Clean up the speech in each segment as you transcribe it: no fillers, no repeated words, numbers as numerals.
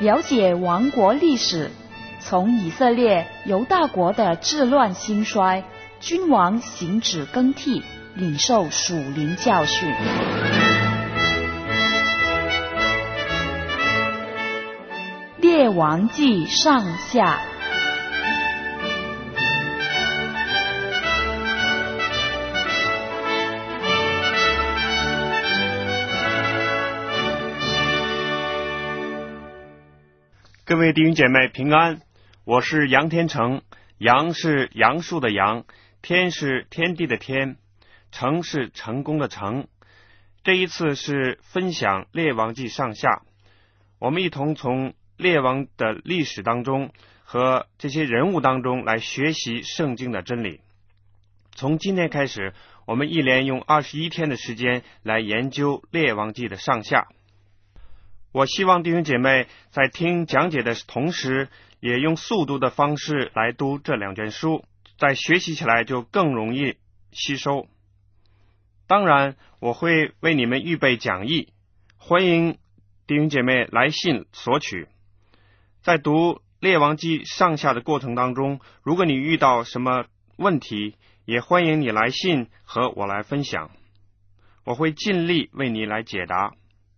了解王国历史，从以色列、犹大国的治乱兴衰，君王行止更替，领受属灵教训。列王纪上下。 各位弟兄姐妹平安，我是杨天成。杨是杨树的杨，天是天地的天，成是成功的成。这一次是分享列王纪上下，我们一同从列王的历史当中和这些人物当中来学习圣经的真理。从今天开始，我们一连用21天的时间来研究列王纪的上下。我希望弟兄姐妹在听讲解的同时，也用速读的方式来读这两卷书，在学习起来就更容易吸收。当然，我会为你们预备讲义，欢迎弟兄姐妹来信索取。在读列王纪上下的过程当中，如果你遇到什么问题，也欢迎你来信和我来分享，我会尽力为你来解答。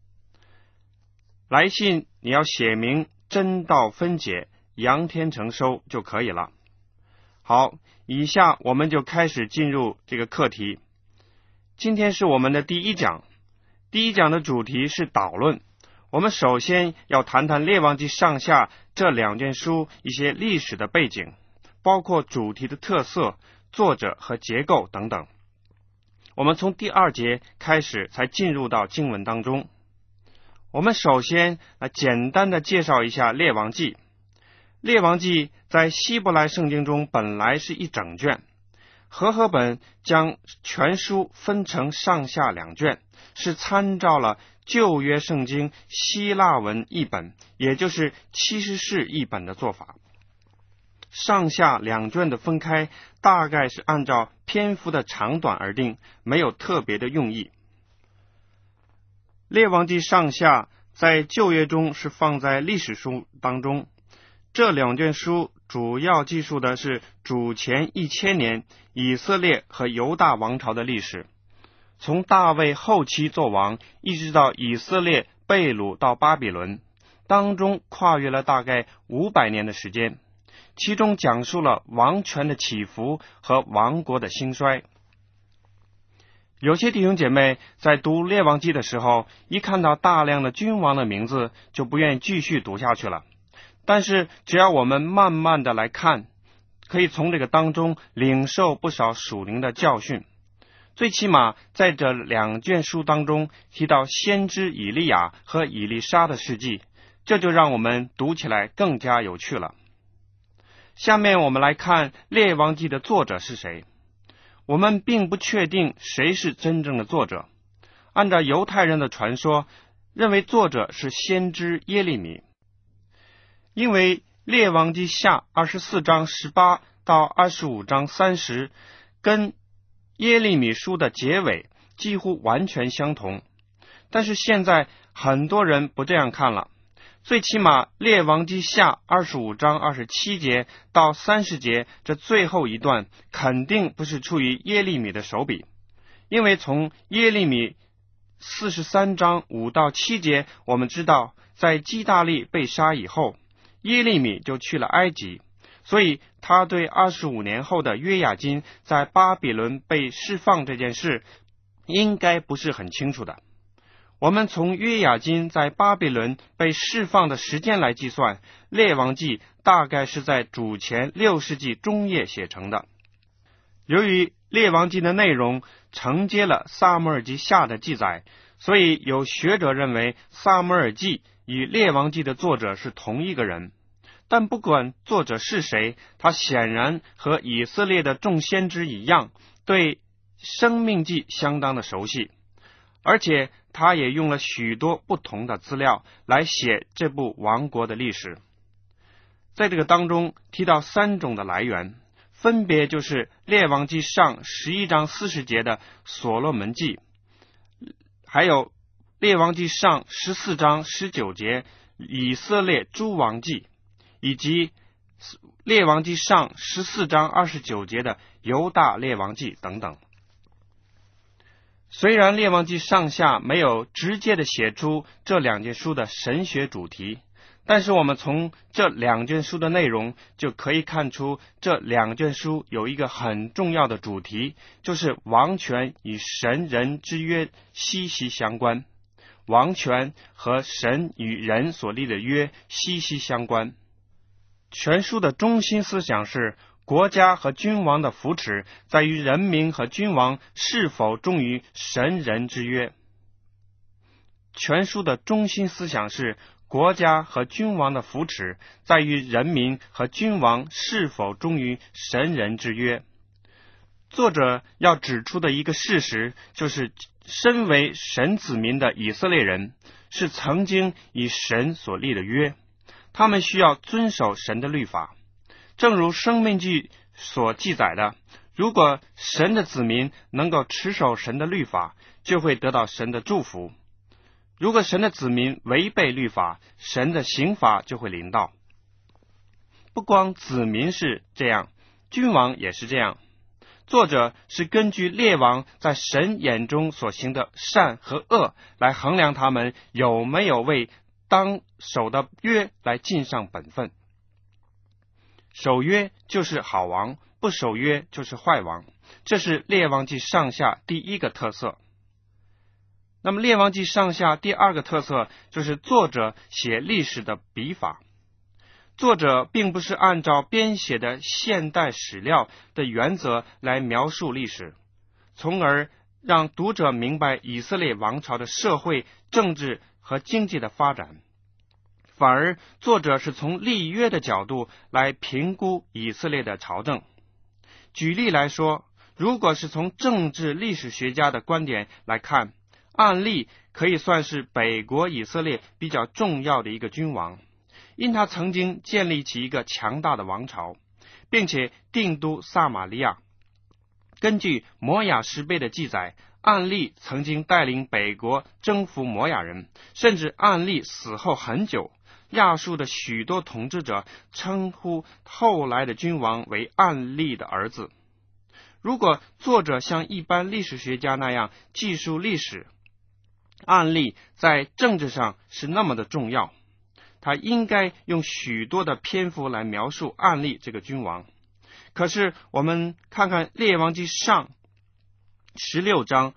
来信你要写明真道分解杨天成收就可以了。好，以下我们就开始进入这个课题。今天是我们的第一讲，第一讲的主题是导论。我们首先要谈谈列王纪上下这两卷书一些历史的背景，包括主题的特色、作者和结构等等。我们从第2节开始才进入到经文当中。我们首先来简单的介绍一下列王纪。列王纪在希伯来圣经中本来是一整卷，和合本将全书分成上下2卷，是参照了旧约圣经希腊文译本，也就是70士译本的做法。上下2卷的分开大概是按照篇幅的长短而定，没有特别的用意。列王纪上下在旧约中是放在历史书当中，这2卷书主要记述的是主前1000年以色列和犹大王朝的历史，从大卫后期做王一直到以色列被掳到巴比伦，当中跨越了大概500年的时间，其中讲述了王权的起伏和王国的兴衰。有些弟兄姐妹在读列王纪的时候，一看到大量的君王的名字就不愿意继续读下去了，但是只要我们慢慢的来看，可以从这个当中领受不少属灵的教训。最起码在这2卷书当中提到先知以利亚和以利沙的事迹，这就让我们读起来更加有趣了。下面我们来看列王纪的作者是谁。我们并不确定谁是真正的作者，按照犹太人的传说，认为作者是先知耶利米。因为列王纪下24章18到25章30跟耶利米书的结尾几乎完全相同，但是现在很多人不这样看了。最起码列王纪下25章27节到30节这最后一段肯定不是出于耶利米的手笔，因为从耶利米43章5到7节我们知道，在基大利被杀以后，耶利米就去了埃及，所以他对25年后的约雅斤在巴比伦被释放这件事应该不是很清楚的。我们从约雅斤在巴比伦被释放的时间来计算，列王纪大概是在主前6世纪中叶写成的。由于列王纪的内容承接了撒母耳记下的记载，所以有学者认为撒母耳记与列王纪的作者是同一个人。但不管作者是谁，他显然和以色列的众先知一样，对生命记相当的熟悉，而且他也用了许多不同的资料来写这部王国的历史。在这个当中提到3种的来源，分别就是列王纪上11章40节的所罗门记，还有列王纪上14章19节以色列诸王记，以及列王记上14章29节的犹大列王记等等。虽然列王记上下没有直接的写出这两卷书的神学主题，但是我们从这两卷书的内容就可以看出，这两卷书有一个很重要的主题，就是王权与神人之约息息相关。王权和神与人所立的约息息相关。全书的中心思想是，国家和君王的扶持在于人民和君王是否忠于神人之约。全书的中心思想是，国家和君王的扶持在于人民和君王是否忠于神人之约。作者要指出的一个事实，就是身为神子民的以色列人是曾经以神所立的约，他们需要遵守神的律法。正如申命记所记载的，如果神的子民能够持守神的律法，就会得到神的祝福。如果神的子民违背律法，神的刑罚就会临到。不光子民是这样，君王也是这样。作者是根据列王在神眼中所行的善和恶来衡量他们有没有为当守的约来尽上本分。守约就是好王，不守约就是坏王，这是列王记上下第一个特色。那么列王记上下第二个特色就是作者写历史的笔法。作者并不是按照编写的现代史料的原则来描述历史，从而让读者明白以色列王朝的社会、政治和经济的发展。反而作者是从立约的角度来评估以色列的朝政。举例来说，如果是从政治历史学家的观点来看，暗利可以算是北国以色列比较重要的一个君王，因他曾经建立起一个强大的王朝，并且定都撒玛利亚。根据摩亚诗碑的记载，暗利曾经带领北国征服摩亚人，甚至暗利死后很久，亚述的许多统治者称呼后来的君王为暗利的儿子。如果作者像一般历史学家那样记述历史，暗利在政治上是那么的重要，他应该用许多的篇幅来描述暗利这个君王。可是我们看看列王记上16章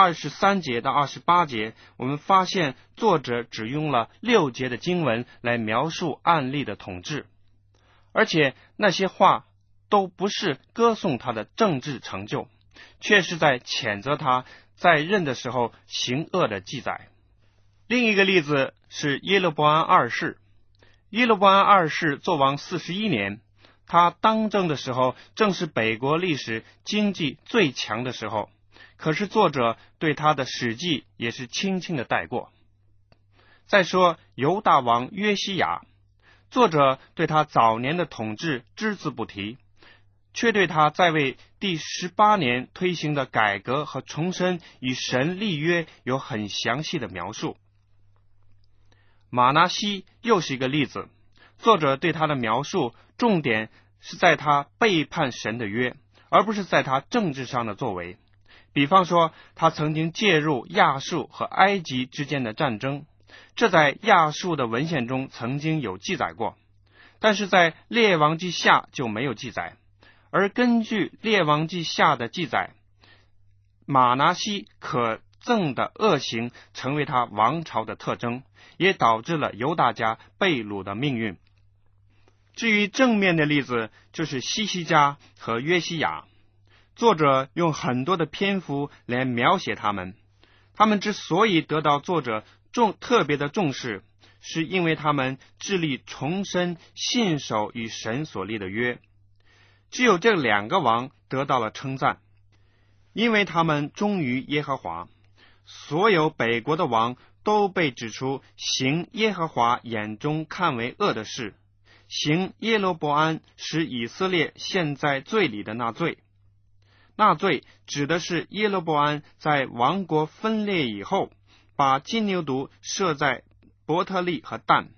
23节到28节，我们发现作者只用了6节的经文来描述暗利的统治，而且那些话都不是歌颂他的政治成就，却是在谴责他在任的时候行恶的记载。另一个例子是耶罗波安二世。耶罗波安二世作王41年，他当政的时候正是北国历史经济最强的时候，可是作者对他的史记也是轻轻的带过。再说犹大王约西亚，作者对他早年的统治只字不提，却对他在位第18年推行的改革和重申与神立约有很详细的描述。马拿西又是一个例子，作者对他的描述重点是在他背叛神的约，而不是在他政治上的作为。比方说，他曾经介入亚述和埃及之间的战争，这在亚述的文献中曾经有记载过，但是在列王记下就没有记载。而根据列王记下的记载，马拿西可憎的恶行成为他王朝的特征，也导致了犹大家被掳的命运。至于正面的例子，就是西西家和约西亚，作者用很多的篇幅来描写他们。他们之所以得到作者特别的重视，是因为他们致力重申信守与神所立的约。只有这2个王得到了称赞，因为他们忠于耶和华。所有北国的王都被指出行耶和华眼中看为恶的事，行耶罗波安使以色列陷在罪里的那罪。那罪指的是耶罗波安在王国分裂以后，把金牛犊设在伯特利和但，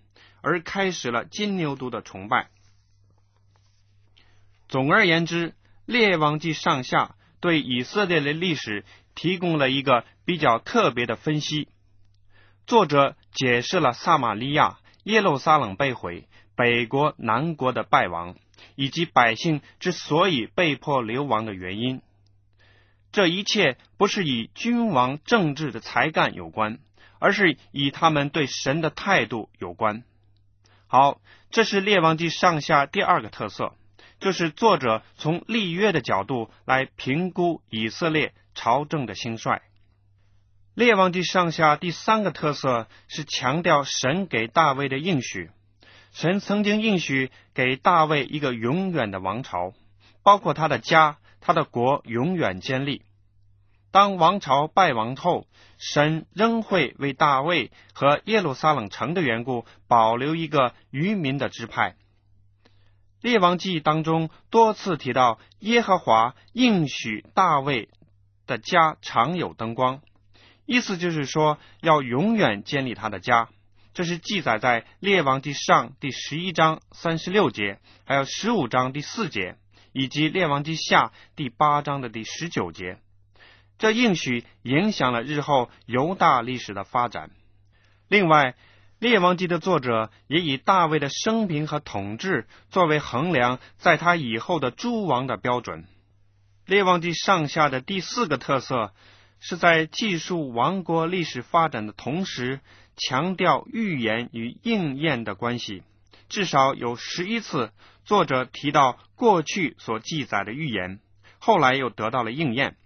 而开始了金牛犊的崇拜。总而言之，列王记上下对以色列的历史提供了一个比较特别的分析。作者解释了撒玛利亚、耶路撒冷被毁、北国南国的败亡，以及百姓之所以被迫流亡的原因。这一切不是与君王政治的才干有关，而是以他们对神的态度有关。好，这是列王记上下第二个特色，就是作者从立约的角度来评估以色列朝政的兴衰。列王记上下第三个特色是强调神给大卫的应许。神曾经应许给大卫一个永远的王朝，包括他的家、他的国永远坚立。当王朝败亡后，神仍会为大卫和耶路撒冷城的缘故保留一个余民的支派。列王记当中多次提到耶和华应许大卫的家常有灯光，意思就是说要永远建立他的家。这是记载在列王记上第11章36节，还有15章第4节，以及列王记下第8章的第19节。这应许影响了日后犹大历史的发展。另外，列王记的作者也以大卫的生平和统治作为衡量在他以后的诸王的标准。列王记上下的第四个特色是在记述王国历史发展的同时，强调预言与应验的关系。至少有11次，作者提到过去所记载的预言，后来又得到了应验。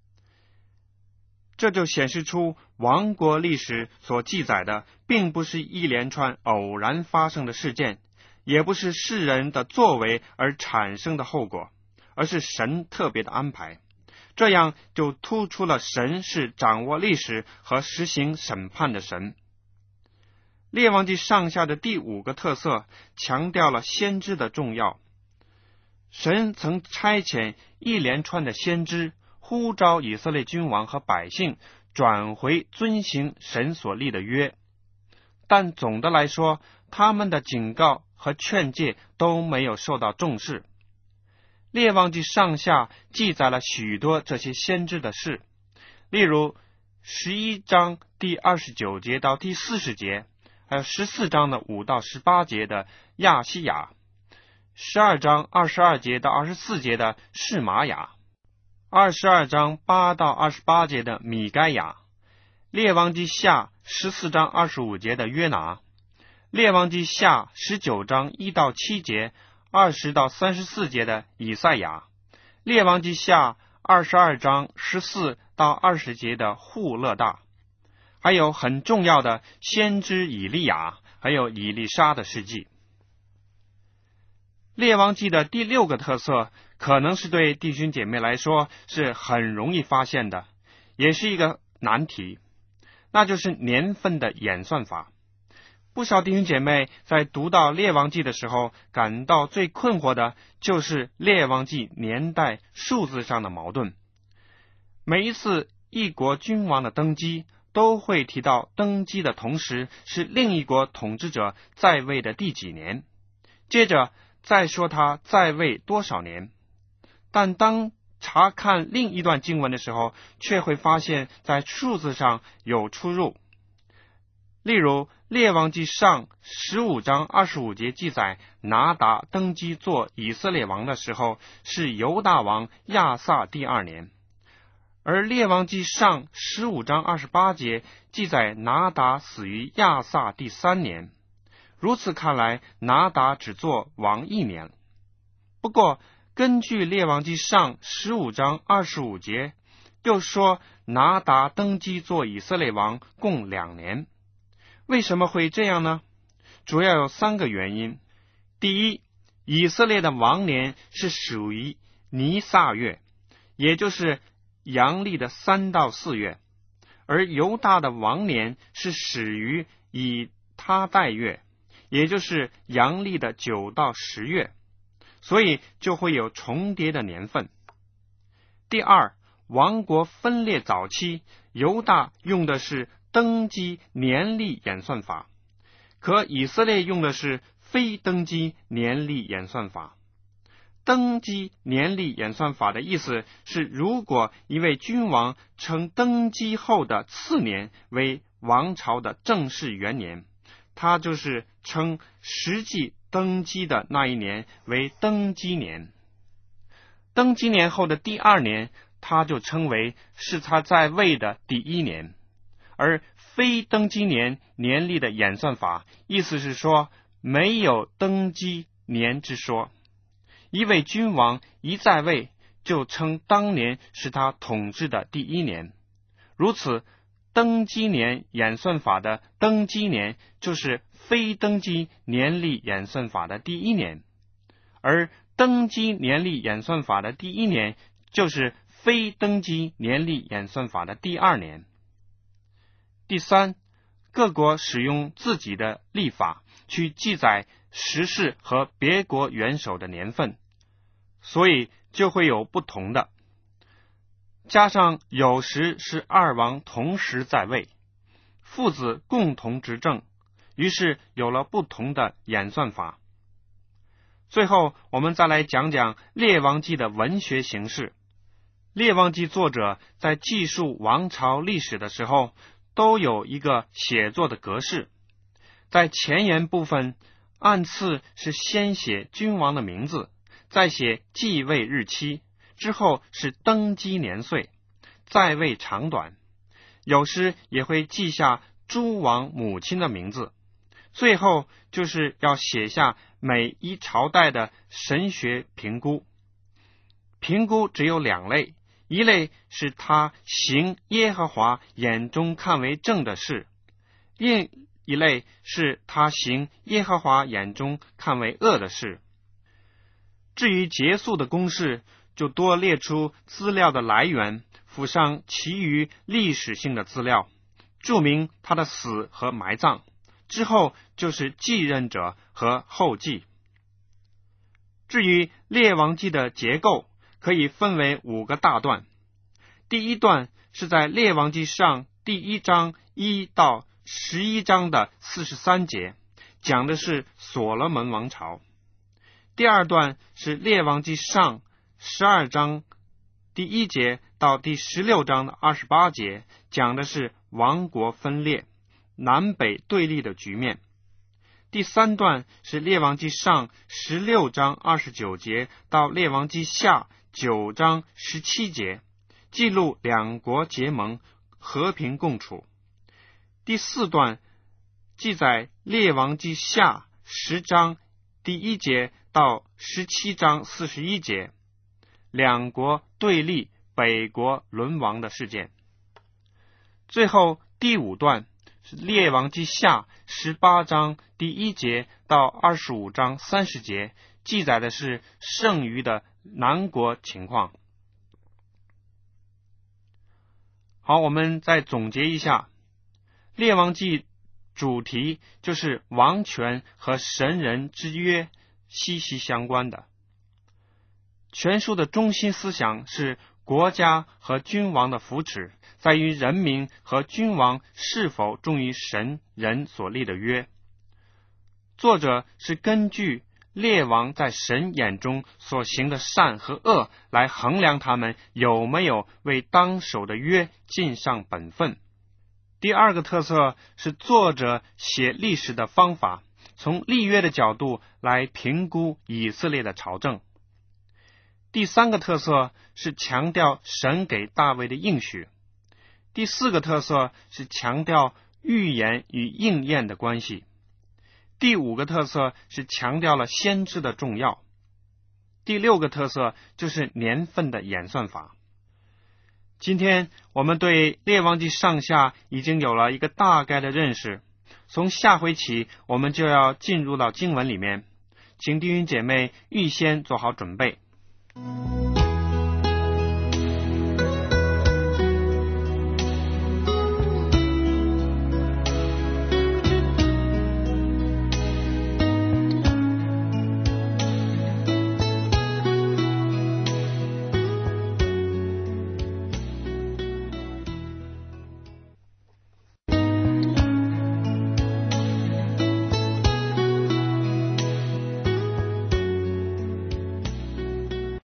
这就显示出王国历史所记载的并不是一连串偶然发生的事件，也不是世人的作为而产生的后果，而是神特别的安排。这样就突出了神是掌握历史和实行审判的神。列王记上下的第5个特色强调了先知的重要。神曾差遣一连串的先知，呼召以色列君王和百姓转回遵行神所立的约，但总的来说，他们的警告和劝诫都没有受到重视。列王记上下记载了许多这些先知的事，例如11章第29节到第40节，还有14章的5到18节的亚西亚，12章22节到24节的示玛雅，22章8到28节的米该亚，列王记下14章25节的约拿，列王记下19章1到7节20到34节的以赛亚，列王记下22章14到20节的户勒大，还有很重要的先知以利亚，还有以利沙的事迹。列王记的第6个特色，可能是对弟兄姐妹来说是很容易发现的，也是一个难题，那就是年份的演算法。不少弟兄姐妹在读到列王记的时候，感到最困惑的就是列王记年代数字上的矛盾。每一次一国君王的登基，都会提到登基的同时是另一国统治者在位的第几年，接着再说他在位多少年。但当查看另一段经文的时候，却会发现在数字上有出入。例如列王记上15章25节记载，拿达登基做以色列王的时候是犹大王亚撒第2年，而列王记上15章28节记载拿达死于亚撒第3年。如此看来，拿达只做王1年。不过根据列王记上15章25节又说拿达登基做以色列王共2年。为什么会这样呢？主要有3个原因。第一，以色列的王年是属于尼撒月，也就是阳历的3到4月，而犹大的王年是始于以他代月，也就是阳历的9到10月，所以就会有重叠的年份。第二，王国分裂早期，犹大用的是登基年历演算法， 可以色列用的是非登基年历演算法。登基年历演算法的意思是，如果一位君王称登基后的次年为王朝的正式元年，他就是称实际登基的那一年为登基年。登基年后的第二年，他就称为是他在位的第一年。而非登基年年历的演算法，意思是说没有登基年之说。一位君王一在位，就称当年是他统治的第一年。如此，登基年演算法的登基年就是非登基年历演算法的第一年，而登基年历演算法的第一年就是非登基年历演算法的第二年。第三，各国使用自己的历法去记载时事和别国元首的年份，所以就会有不同的。加上有时是二王同时在位，父子共同执政，于是有了不同的演算法。最后我们再来讲讲列王记的文学形式。列王记作者在记述王朝历史的时候，都有一个写作的格式。在前言部分，按次是先写君王的名字，再写继位日期，之后是登基年岁，在位长短。有时也会记下诸王母亲的名字。最后就是要写下每一朝代的神学评估。评估只有两类，一类是他行耶和华眼中看为正的事，另一类是他行耶和华眼中看为恶的事。至于结束的公式，就多列出资料的来源，附上其余历史性的资料，注明他的死和埋葬，之后就是继任者和后继。至于列王记的结构，可以分为5个大段。第一段是在列王记上第1章1到11章的43节，讲的是所罗门王朝。第二段是列王记上12章第1节到第16章的28节，讲的是王国分裂、南北对立的局面。第三段是列王记上16章29节到列王记下9章17节，记录两国结盟、和平共处。第四段记载列王记下10章第1节到17章41节，两国对立、北国沦亡的事件。最后第5段是列王记下18章第1节到25章30节，记载的是剩余的南国情况。好，我们再总结一下，列王记主题就是王权和神人之约息息相关的。全书的中心思想是国家和君王的扶持，在于人民和君王是否忠于神人所立的约。作者是根据列王在神眼中所行的善和恶来衡量他们有没有为当守的约尽上本分。第二个特色是作者写历史的方法，从立约的角度来评估以色列的朝政。第三个特色是强调神给大卫的应许。第四个特色是强调预言与应验的关系。第5个特色是强调了先知的重要。第6个特色就是年份的演算法。今天我们对列王记上下已经有了一个大概的认识，从下回起我们就要进入到经文里面，请弟兄姐妹预先做好准备。